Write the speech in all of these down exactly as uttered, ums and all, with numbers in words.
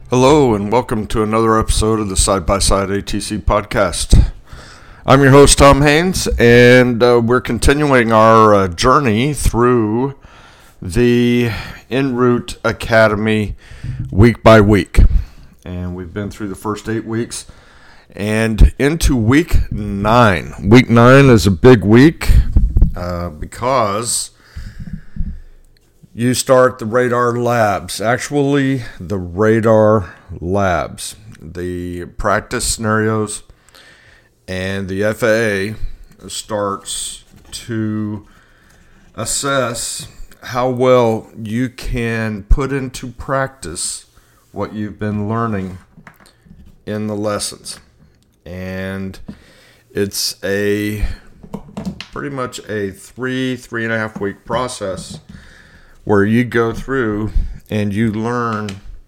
Hello and welcome to another episode of the Side by Side A T C podcast. I'm your host Tom Haynes, and uh, we're continuing our uh, journey through the En Route Academy week by week. And we've been through the first eight weeks and into week nine. Week nine is a big week uh, because you start the radar labs. Actually, the radar labs, the practice scenarios, and the F A A starts to assess how well you can put into practice what you've been learning in the lessons. And it's a pretty much a three, three and a half week process where you go through and you learn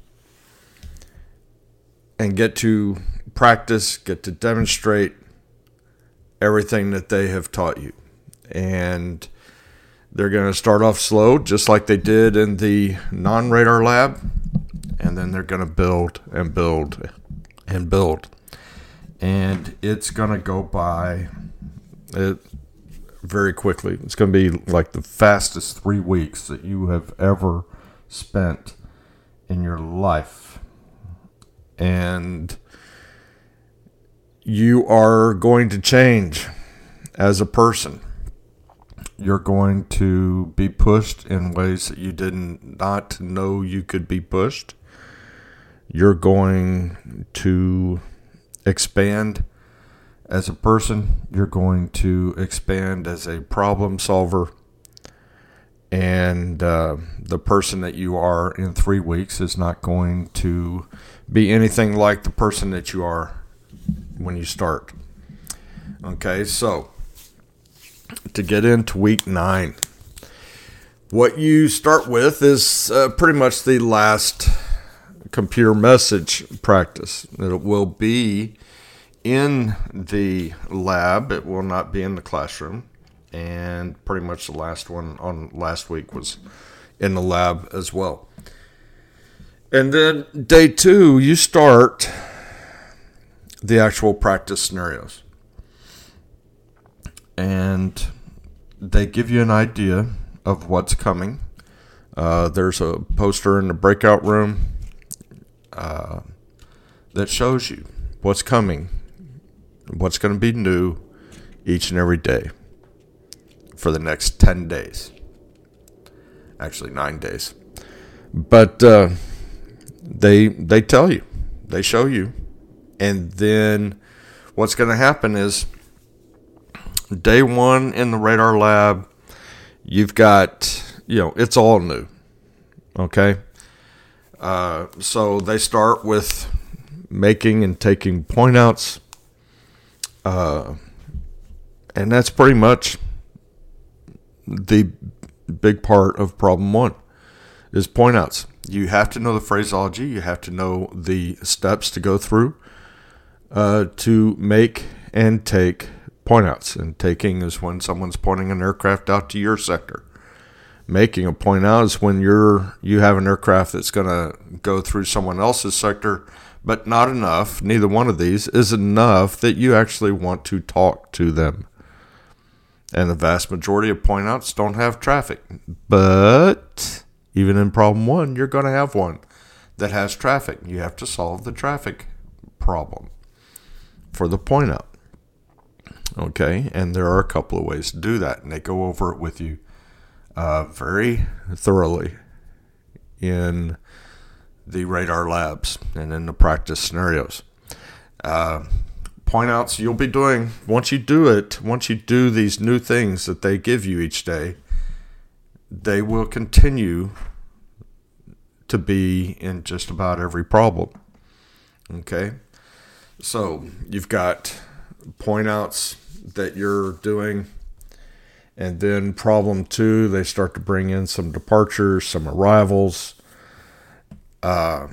and get to practice, get to demonstrate everything that they have taught you. And they're going to start off slow, just like they did in the non-radar lab, and then they're going to build and build and build. And it's going to go by it very quickly. It's going to be like the fastest three weeks that you have ever spent in your life. And you are going to change as a person. You're going to be pushed in ways that you did not know you could be pushed. You're going to expand as a person. You're going to expand as a problem solver. And uh, the person that you are in three weeks is not going to be anything like the person that you are when you start. Okay, so to get into week nine, what you start with is uh, pretty much the last computer message practice. It will be in the lab. It will not be in the classroom. And pretty much the last one on last week was in the lab as well. And then day two, you start the actual practice scenarios. And they give you an idea of what's coming. Uh, there's a poster in the breakout room uh, that shows you what's coming, what's going to be new each and every day for the next ten days. Actually, nine days. But uh, they they tell you, they show you. And then what's going to happen is day one in the radar lab, you've got, you know, it's all new. Okay? Uh, so they start with making and taking point outs. Uh, and that's pretty much the big part of problem one is point outs. You have to know the phraseology. You have to know the steps to go through uh, to make and take point outs. And taking is when someone's pointing an aircraft out to your sector. Making a point out is when you're you have an aircraft that's going to go through someone else's sector, but not enough. Neither one of these is enough that you actually want to talk to them. And the vast majority of point outs don't have traffic. But even in problem one, you're going to have one that has traffic. You have to solve the traffic problem for the point out. Okay, and there are a couple of ways to do that, and they go over it with you uh, very thoroughly in the radar labs and in the practice scenarios. Uh, point outs you'll be doing, once you do it, once you do these new things that they give you each day, they will continue to be in just about every problem. Okay, so you've got point outs that you're doing, and then problem two, they start to bring in some departures, some arrivals. Uh,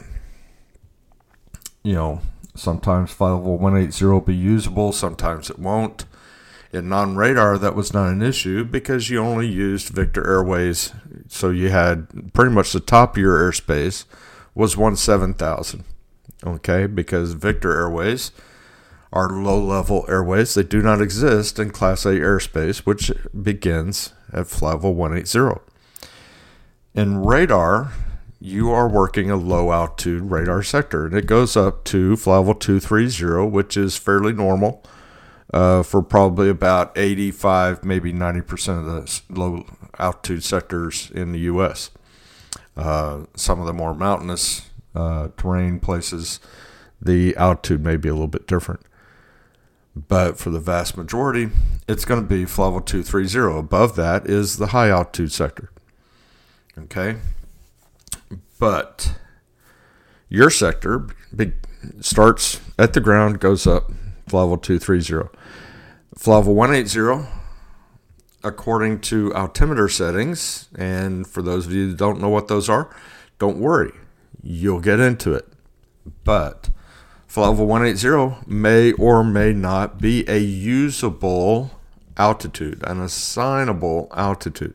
you know, sometimes five oh one eighty will be usable, sometimes it won't. In non-radar, that was not an issue because you only used Victor Airways. So you had pretty much the top of your airspace was one seven thousand. Okay, because Victor Airways are low-level airways. They do not exist in Class A airspace, which begins at flight level one eighty. In radar, you are working a low-altitude radar sector, and it goes up to flight level two thirty, which is fairly normal uh, for probably about eighty-five, maybe ninety percent of the low-altitude sectors in the U S. Uh, some of the more mountainous uh, terrain places, the altitude may be a little bit different. But for the vast majority, it's going to be flight level two thirty. Above that is the high altitude sector. Okay? But your sector be, starts at the ground, goes up, flight level two thirty. Flight level one eighty, according to altimeter settings, and for those of you that don't know what those are, don't worry. You'll get into it. But flight level one eighty may or may not be a usable altitude, an assignable altitude.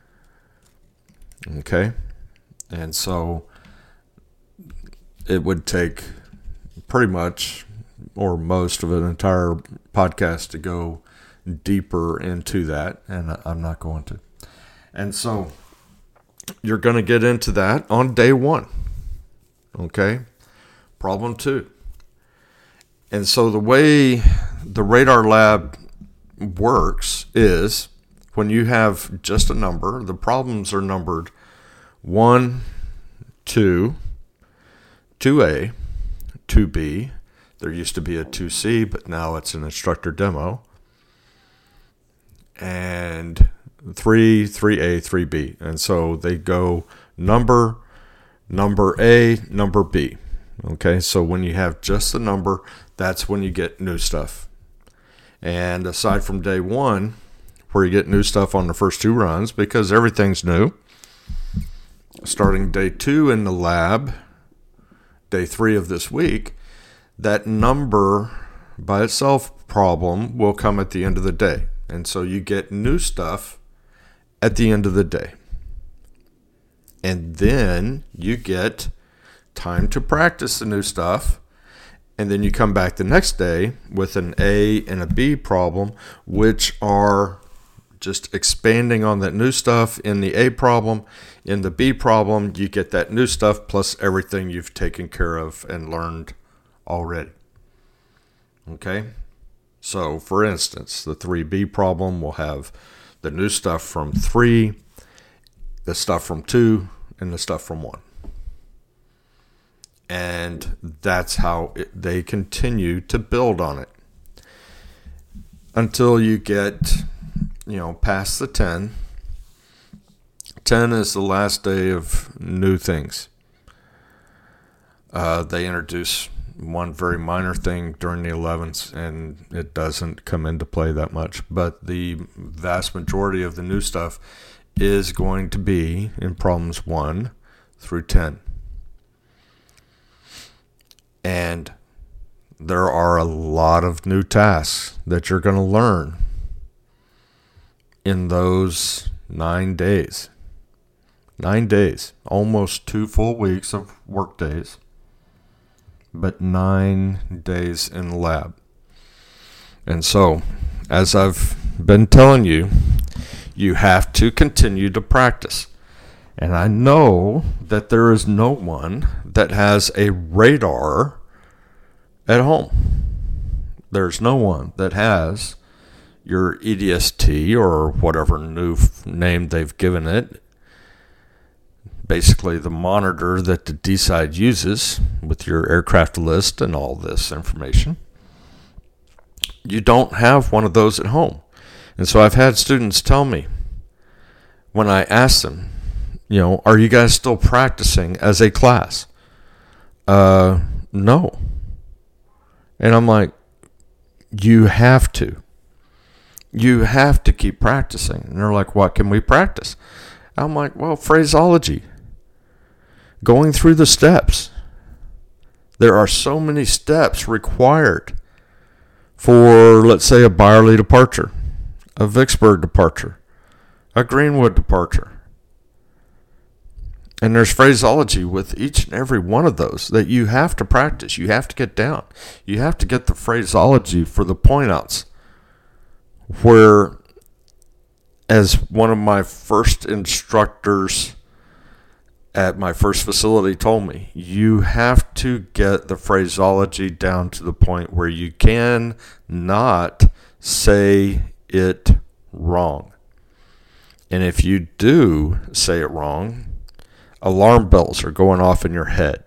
Okay? And so it would take pretty much or most of an entire podcast to go deeper into that, and I'm not going to. And so you're going to get into that on day one. Okay? Problem two. And so the way the Radar Lab works is when you have just a number, the problems are numbered one, two, two A, two B. There used to be a two C, but now it's an instructor demo. And three, three A, three B. And so they go number, number A, number B. Okay, so when you have just the number, that's when you get new stuff. And aside from day one, where you get new stuff on the first two runs, because everything's new, starting day two in the lab, day three of this week, that number by itself problem will come at the end of the day. And so you get new stuff at the end of the day. And then you get time to practice the new stuff. And then you come back the next day with an A and a B problem, which are just expanding on that new stuff in the A problem. In the B problem, you get that new stuff plus everything you've taken care of and learned already. Okay? So, for instance, the three B problem will have the new stuff from three, the stuff from two, and the stuff from one. And that's how it, they continue to build on it until you get, you know, past the ten. ten is the last day of new things. Uh, they introduce one very minor thing during the elevens, and it doesn't come into play that much. But the vast majority of the new stuff is going to be in problems one through ten. And there are a lot of new tasks that you're going to learn in those nine days. Nine days, almost two full weeks of work days, but nine days in the lab. And so, as I've been telling you, you have to continue to practice. And I know that there is no one that has a radar at home. There's no one that has your E D S T or whatever new name they've given it. Basically the monitor that the D-Side uses with your aircraft list and all this information. You don't have one of those at home. And so I've had students tell me when I ask them, you know, are you guys still practicing as a class? Uh, no. And I'm like, you have to. You have to keep practicing. And they're like, what can we practice? I'm like, well, phraseology. Going through the steps. There are so many steps required for, let's say, a Byerly departure, a Vicksburg departure, a Greenwood departure. And there's phraseology with each and every one of those that you have to practice. You have to get down. You have to get the phraseology for the point outs. Where, as one of my first instructors at my first facility told me, you have to get the phraseology down to the point where you can not say it wrong. And if you do say it wrong, alarm bells are going off in your head.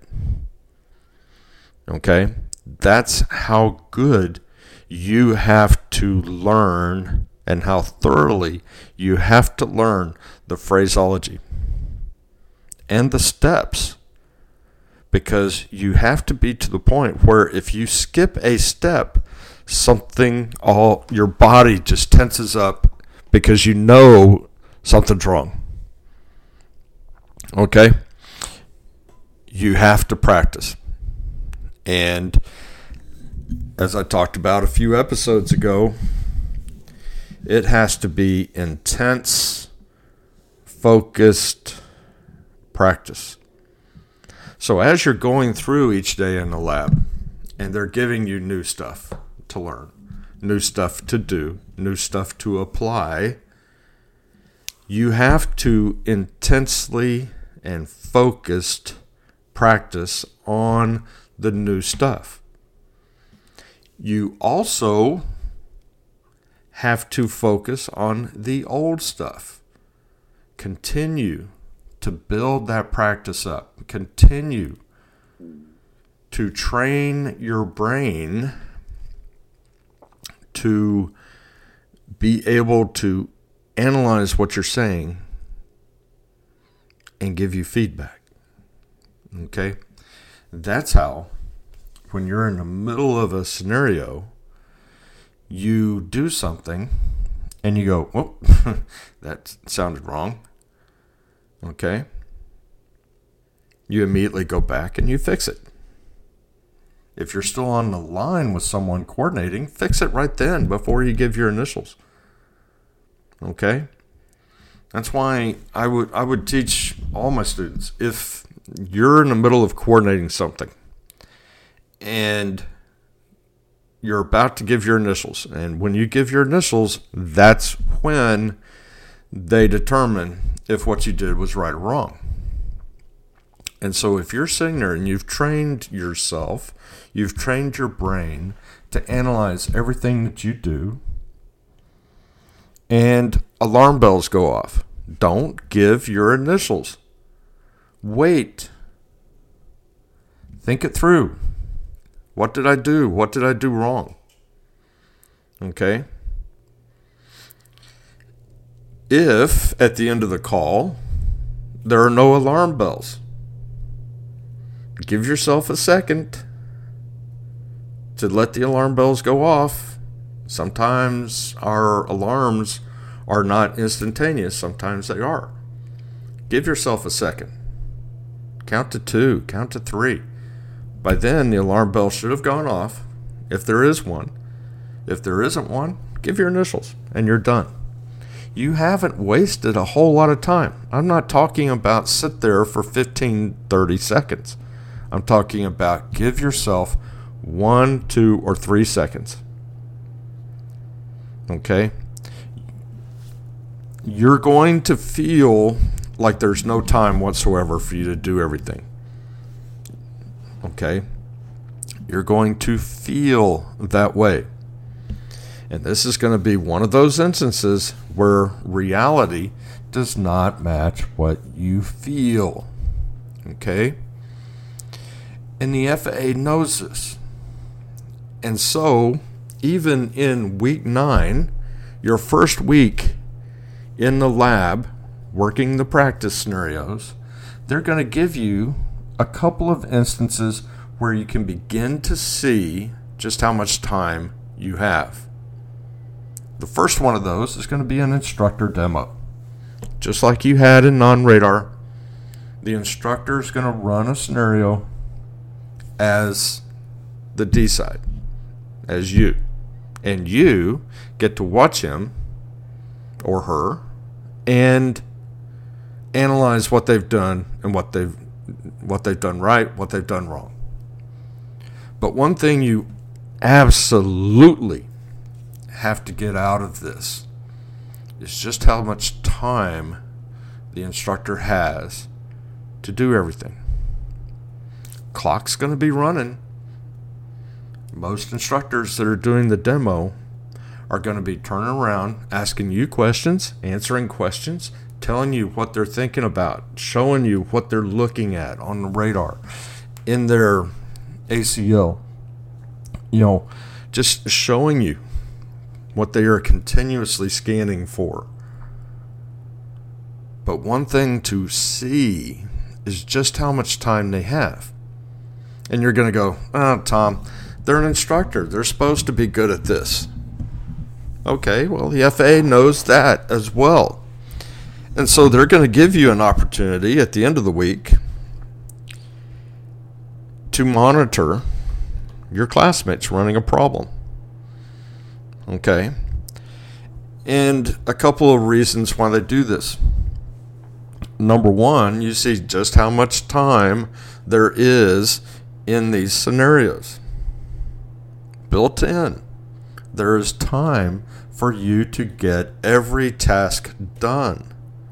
Okay? That's how good you have to learn and how thoroughly you have to learn the phraseology and the steps, because you have to be to the point where if you skip a step, something, all your body just tenses up because you know something's wrong. Okay? You have to practice. And as I talked about a few episodes ago, it has to be intense, focused practice. So as you're going through each day in the lab, and they're giving you new stuff to learn, new stuff to do, new stuff to apply, you have to intensely and focused practice on the new stuff. You also have to focus on the old stuff. Continue to build that practice up. Continue to train your brain to be able to analyze what you're saying and give you feedback. Okay? That's how, when you're in the middle of a scenario, you do something and you go, oh, that sounded wrong. Okay? You immediately go back and you fix it. If you're still on the line with someone coordinating, fix it right then before you give your initials. Okay? That's why I would I would teach all my students, if you're in the middle of coordinating something and you're about to give your initials, and when you give your initials, that's when they determine if what you did was right or wrong. And so if you're sitting there and you've trained yourself, you've trained your brain to analyze everything that you do, and alarm bells go off, don't give your initials. Wait. Think it through. What did I do? What did I do wrong? Okay? If at the end of the call there are no alarm bells, give yourself a second to let the alarm bells go off. Sometimes our alarms are not instantaneous. Sometimes they are. Give yourself a second. Count to two. Count to three. By then, the alarm bell should have gone off, if there is one. If there isn't one, give your initials, and you're done. You haven't wasted a whole lot of time. I'm not talking about sit there for fifteen, thirty seconds. I'm talking about give yourself one, two, or three seconds. Okay? You're going to feel like there's no time whatsoever for you to do everything. Okay? You're going to feel that way. And this is going to be one of those instances where reality does not match what you feel. Okay? And the F A A knows this. And so, even in week nine, your first week in the lab, working the practice scenarios, they're going to give you a couple of instances where you can begin to see just how much time you have. The first one of those is going to be an instructor demo. Just like you had in non-radar, the instructor is going to run a scenario as the D side, as you. And you get to watch him or her and analyze what they've done and what they've what they've done right, what they've done wrong. But one thing you absolutely have to get out of this is just how much time the instructor has to do everything. Clock's going to be running. Most instructors that are doing the demo are going to be turning around, asking you questions, answering questions, telling you what they're thinking about, showing you what they're looking at on the radar in their A C L. You know, just showing you what they are continuously scanning for. But one thing to see is just how much time they have. And you're going to go, oh, Tom, they're an instructor. They're supposed to be good at this. Okay, well, the F A A knows that as well. And so they're going to give you an opportunity at the end of the week to monitor your classmates running a problem. Okay? And a couple of reasons why they do this. Number one, you see just how much time there is in these scenarios. Built in, there is time for you to get every task done.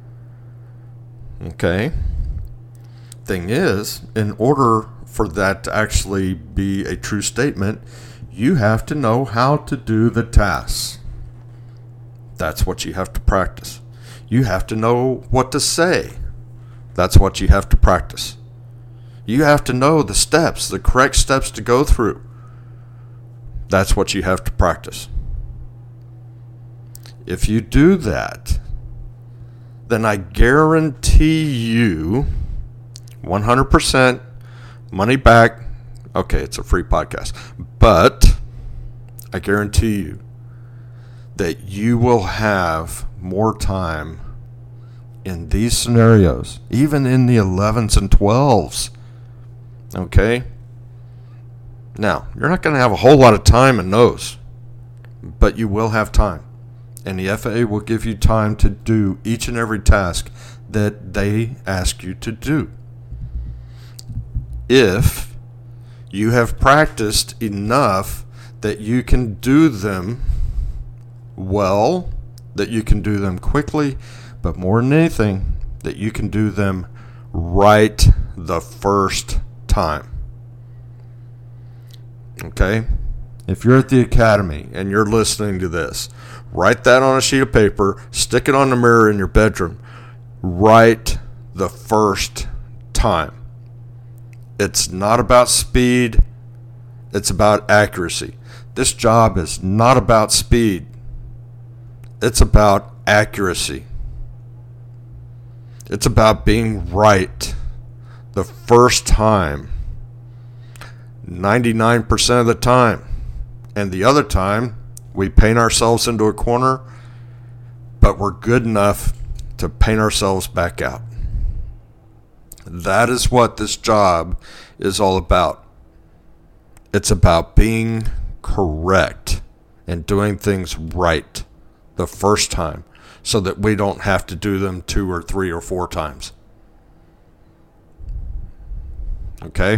Okay? Thing is, in order for that to actually be a true statement, you have to know how to do the tasks. That's what you have to practice. You have to know what to say. That's what you have to practice. You have to know the steps, the correct steps to go through. That's what you have to practice. If you do that, then I guarantee you one hundred percent money back. Okay, it's a free podcast. But I guarantee you that you will have more time in these scenarios, even in the elevens and twelves. Okay? Now, you're not going to have a whole lot of time in those, but you will have time. And the F A A will give you time to do each and every task that they ask you to do. If you have practiced enough that you can do them well, that you can do them quickly, but more than anything, that you can do them right the first time. Okay? If you're at the academy and you're listening to this, write that on a sheet of paper, stick it on the mirror in your bedroom. Right the first time. It's not about speed, it's about accuracy. This job is not about speed. It's about accuracy. It's about being right the first time. ninety-nine percent of the time. And the other time, we paint ourselves into a corner, but we're good enough to paint ourselves back out. That is what this job is all about. It's about being correct and doing things right the first time so that we don't have to do them two or three or four times. Okay?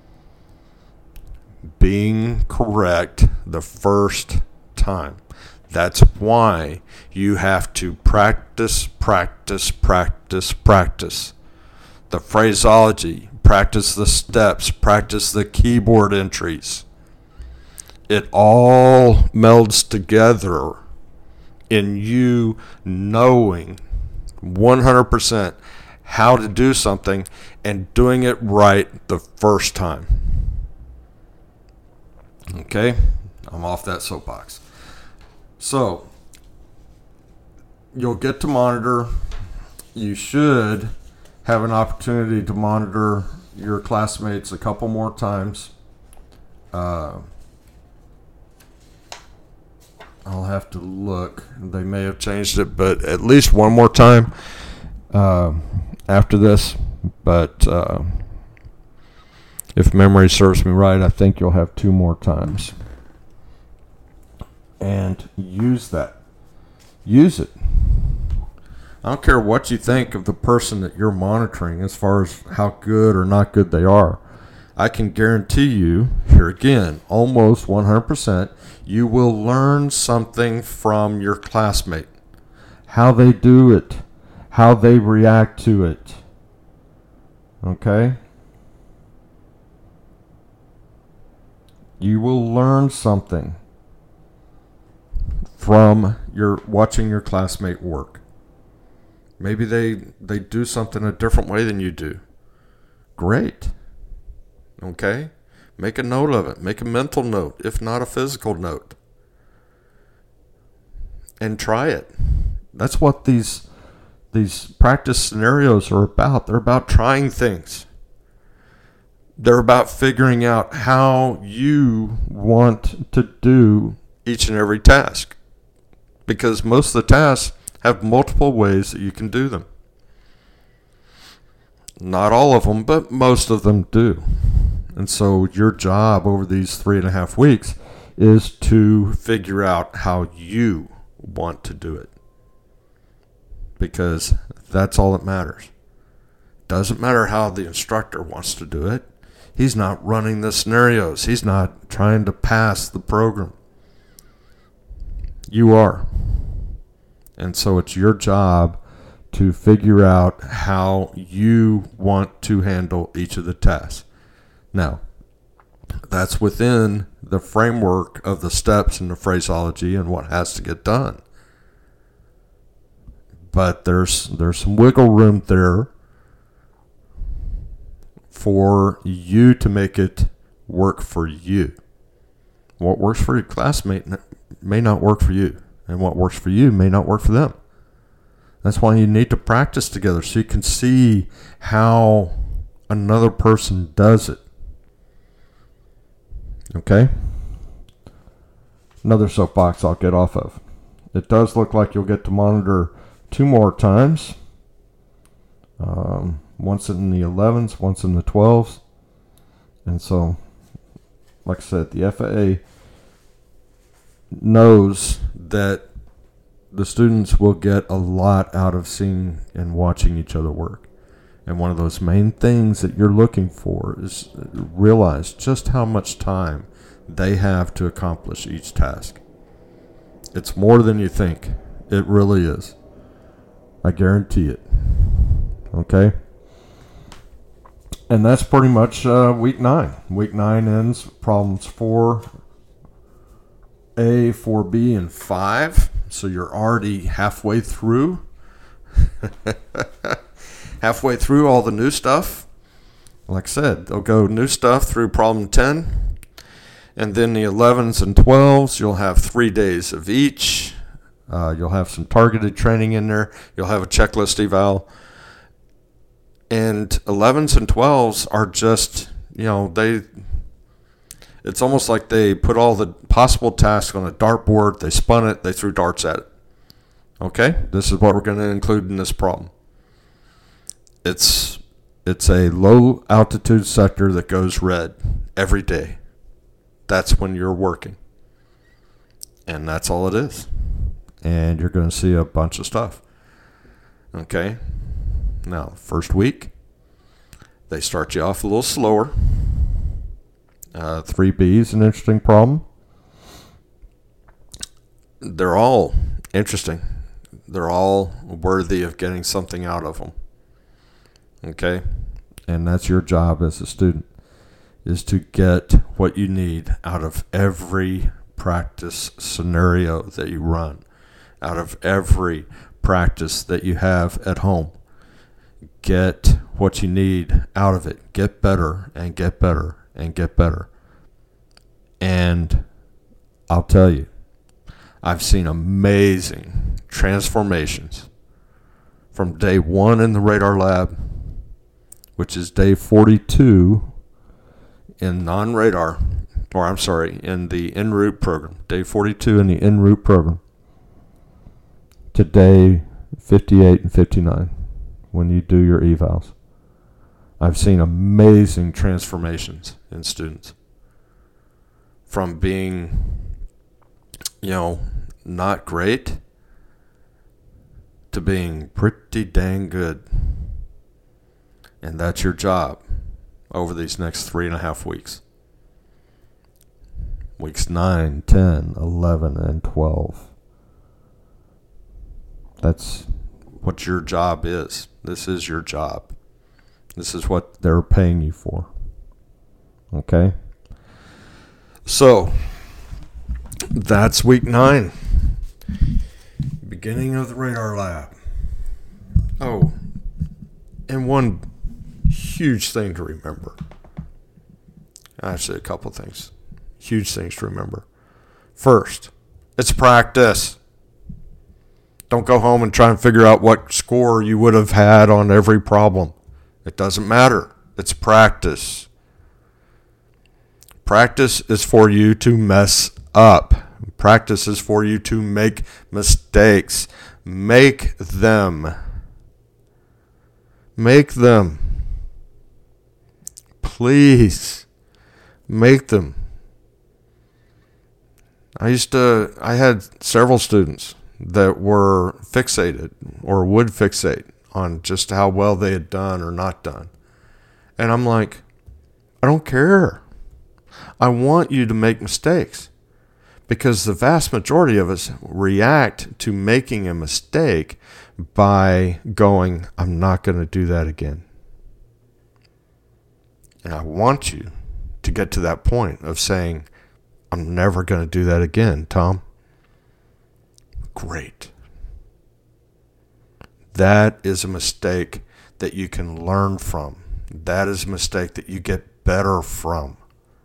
Being correct the first time. That's why you have to practice, practice, practice, practice. The phraseology, practice the steps, practice the keyboard entries. It all melds together in you knowing one hundred percent how to do something and doing it right the first time. Okay? I'm off that soapbox. So, you'll get to monitor. You should have an opportunity to monitor your classmates a couple more times. Uh, I'll have to look. They may have changed it, but at least one more time uh, after this. But uh, if memory serves me right, I think you'll have two more times. And use that. Use it. I don't care what you think of the person that you're monitoring as far as how good or not good they are. I can guarantee you, here again, almost one hundred percent, you will learn something from your classmate. How they do it, how they react to it. Okay? You will learn something from your watching your classmate work. Maybe they they do something a different way than you do. Great. Okay? Make a note of it. Make a mental note, if not a physical note. And try it. That's what these these practice scenarios are about. They're about trying things. They're about figuring out how you want to do each and every task. Because most of the tasks have multiple ways that you can do them. Not all of them, but most of them do. And so your job over these three and a half weeks is to figure out how you want to do it. Because that's all that matters. Doesn't matter how the instructor wants to do it. He's not running the scenarios. He's not trying to pass the program. You are. And so it's your job to figure out how you want to handle each of the tasks. Now, that's within the framework of the steps and the phraseology and what has to get done. But there's there's some wiggle room there for you to make it work for you. What works for your classmate may not work for you, and what works for you may not work for them. That's why you need to practice together so you can see how another person does it. Okay? Another soapbox I'll get off of. It does look like you'll get to monitor two more times. Um, once in the elevens, once in the twelves. And so, like I said, the F A A knows that the students will get a lot out of seeing and watching each other work. And one of those main things that you're looking for is realize just how much time they have to accomplish each task. It's more than you think. It really is. I guarantee it. Okay? And that's pretty much uh, week nine. Week nine ends problems four A, four B, and five. So you're already halfway through. halfway through all the new stuff. Like I said, they'll go new stuff through problem ten. And then the elevens and twelves, you'll have three days of each. Uh, you'll have some targeted training in there. You'll have a checklist eval. And elevens and twelves are just, you know, they, it's almost like they put all the possible tasks on a dartboard, they spun it, they threw darts at it. Okay? This is what we're going to include in this problem. It's, it's a low altitude sector that goes red every day. That's when you're working. And that's all it is. And you're going to see a bunch of stuff. Okay? Now, first week, they start you off a little slower. Uh, three B is an interesting problem. They're all interesting. They're all worthy of getting something out of them. Okay? And that's your job as a student, is to get what you need out of every practice scenario that you run, out of every practice that you have at home. Get what you need out of it. Get better and get better and get better. And I'll tell you, I've seen amazing transformations from day one in the radar lab, which is day forty-two in non-radar, or I'm sorry, in the en route program, day forty-two in the en route program, to day fifty-eight and fifty-nine when you do your evals. I've seen amazing transformations in students from being, you know, not great to being pretty dang good. And that's your job over these next three and a half weeks. Weeks nine, ten, eleven, and twelve. That's what your job is. This is your job. This is what they're paying you for. Okay? So, that's week nine. Beginning of the Radar Lab. Oh, and one huge thing to remember. Actually, a couple things. Huge things to remember. First, it's practice. Don't go home and try and figure out what score you would have had on every problem. It doesn't matter. It's practice. Practice is for you to mess up. Practice is for you to make mistakes. Make them. Make them. Please. Make them. I used to, I had several students that were fixated or would fixate on just how well they had done or not done. And I'm like, I don't care. I want you to make mistakes, because the vast majority of us react to making a mistake by going, I'm not going to do that again. And I want you to get to that point of saying, I'm never going to do that again, Tom. Great. That is a mistake that you can learn from. That is a mistake that you get better from.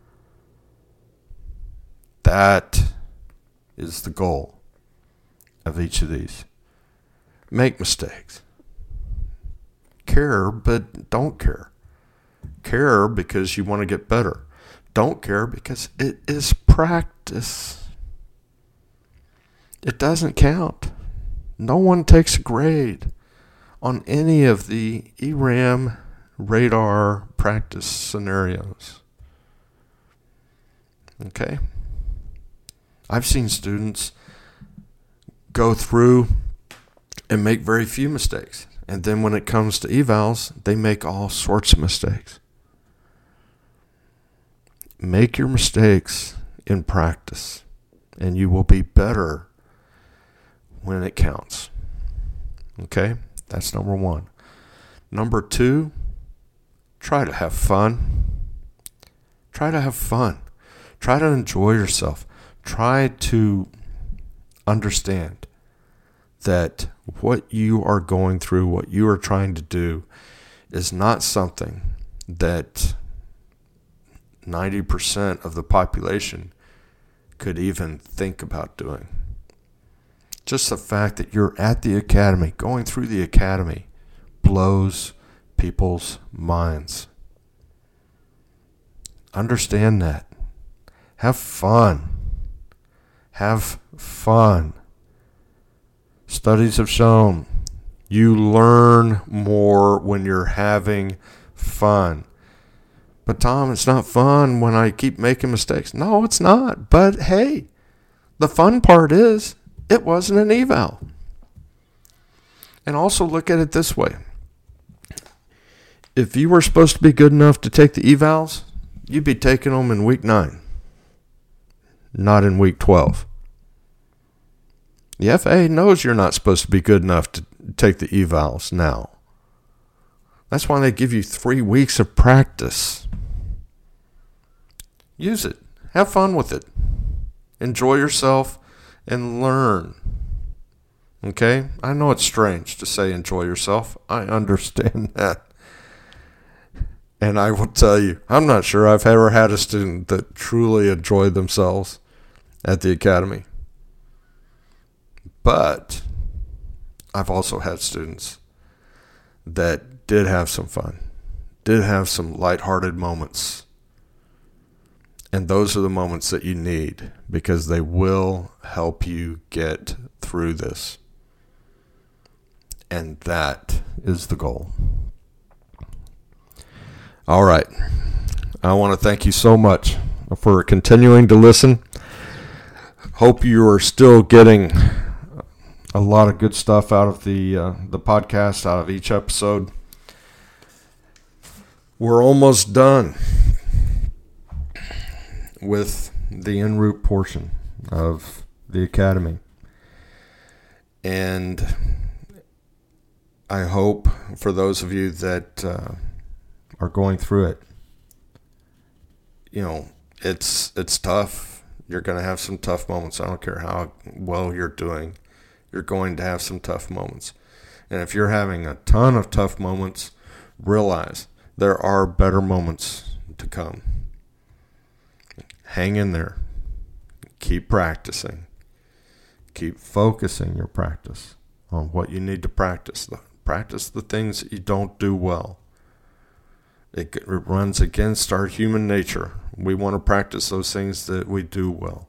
That is the goal of each of these. Make mistakes. Care, but don't care. Care because you want to get better. Don't care because it is practice. It doesn't count. No one takes a grade on any of the E RAM radar practice scenarios. Okay? I've seen students go through and make very few mistakes. And then when it comes to evals, they make all sorts of mistakes. Make your mistakes in practice, and you will be better when it counts. Okay? That's number one. Number two, try to have fun. Try to have fun. Try to enjoy yourself. Try to understand that what you are going through, what you are trying to do, is not something that ninety percent of the population could even think about doing. Just the fact that you're at the academy, going through the academy, blows people's minds. Understand that. Have fun. Have fun. Studies have shown you learn more when you're having fun. But Tom, it's not fun when I keep making mistakes. No, it's not. But hey, the fun part is it wasn't an eval. And also look at it this way. If you were supposed to be good enough to take the evals, you'd be taking them in week nine, not in week twelve. The F A A knows you're not supposed to be good enough to take the evals now. That's why they give you three weeks of practice. Use it. Have fun with it. Enjoy yourself and learn. Okay? I know it's strange to say enjoy yourself. I understand that. And I will tell you, I'm not sure I've ever had a student that truly enjoyed themselves at the academy. But I've also had students that did have some fun, did have some lighthearted moments. And those are the moments that you need, because they will help you get through this. And that is the goal. All right. I want to thank you so much for continuing to listen. Hope you are still getting a lot of good stuff out of the uh, the podcast, out of each episode. We're almost done with the en route portion of the academy. And I hope for those of you that uh, are going through it, you know, it's it's tough. You're going to have some tough moments. I don't care how well you're doing. You're going to have some tough moments. And if you're having a ton of tough moments, realize there are better moments to come. Hang in there. Keep practicing. Keep focusing your practice on what you need to practice. Practice the things that you don't do well. It runs against our human nature. We want to practice those things that we do well.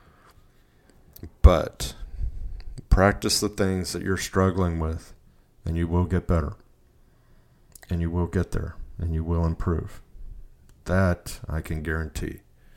But practice the things that you're struggling with, and you will get better. And you will get there, and you will improve. That I can guarantee.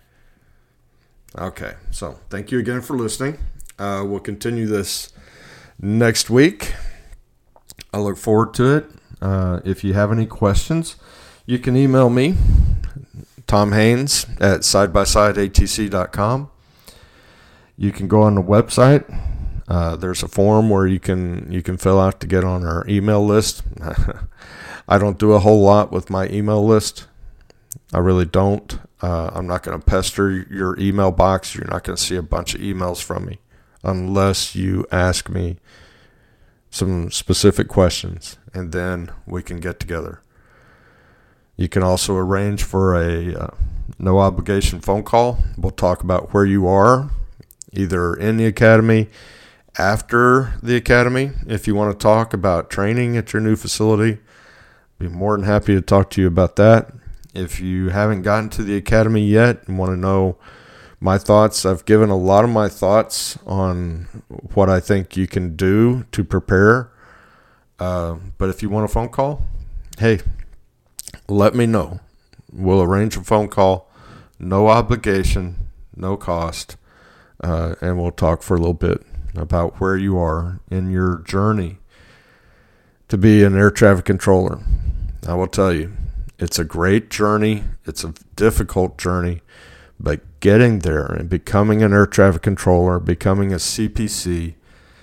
Okay, so thank you again for listening. Uh, we'll continue this next week. I look forward to it. Uh, if you have any questions, you can email me, Tom Haynes at side by side A T C dot com. You can go on the website. Uh, there's a form where you can you can fill out to get on our email list. I don't do a whole lot with my email list. I really don't. Uh, I'm not going to pester your email box. You're not going to see a bunch of emails from me unless you ask me some specific questions, and then we can get together. You can also arrange for a uh, no obligation phone call. We'll talk about where you are, either in the academy, after the academy. If you want to talk about training at your new facility, be more than happy to talk to you about that. If you haven't gotten to the academy yet and want to know my thoughts, I've given a lot of my thoughts on what I think you can do to prepare. Uh, but if you want a phone call, hey, let me know. We'll arrange a phone call, no obligation, no cost, uh, and we'll talk for a little bit about where you are in your journey to be an air traffic controller. I will tell you, it's a great journey. It's a difficult journey, but getting there and becoming an air traffic controller, becoming a C P C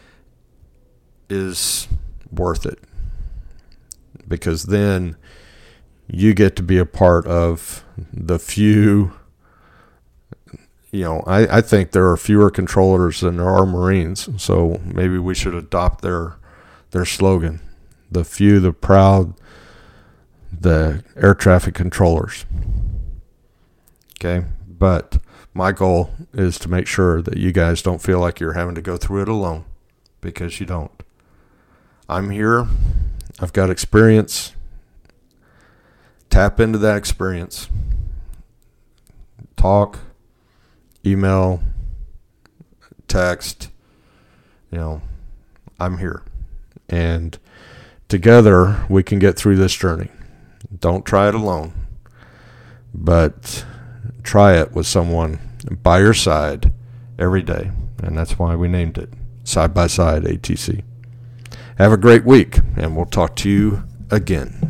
is worth it, because then you get to be a part of the few, you know, I, I think there are fewer controllers than there are Marines, so maybe we should adopt their their slogan, the few, the proud, the air traffic controllers. Okay, but my goal is to make sure that you guys don't feel like you're having to go through it alone, because you don't. I'm here. I've got experience. Tap into that experience. Talk, email, text. You know, I'm here. And together we can get through this journey. Don't try it alone, but try it with someone by your side every day. And that's why we named it Side by Side A T C. Have a great week, and we'll talk to you again.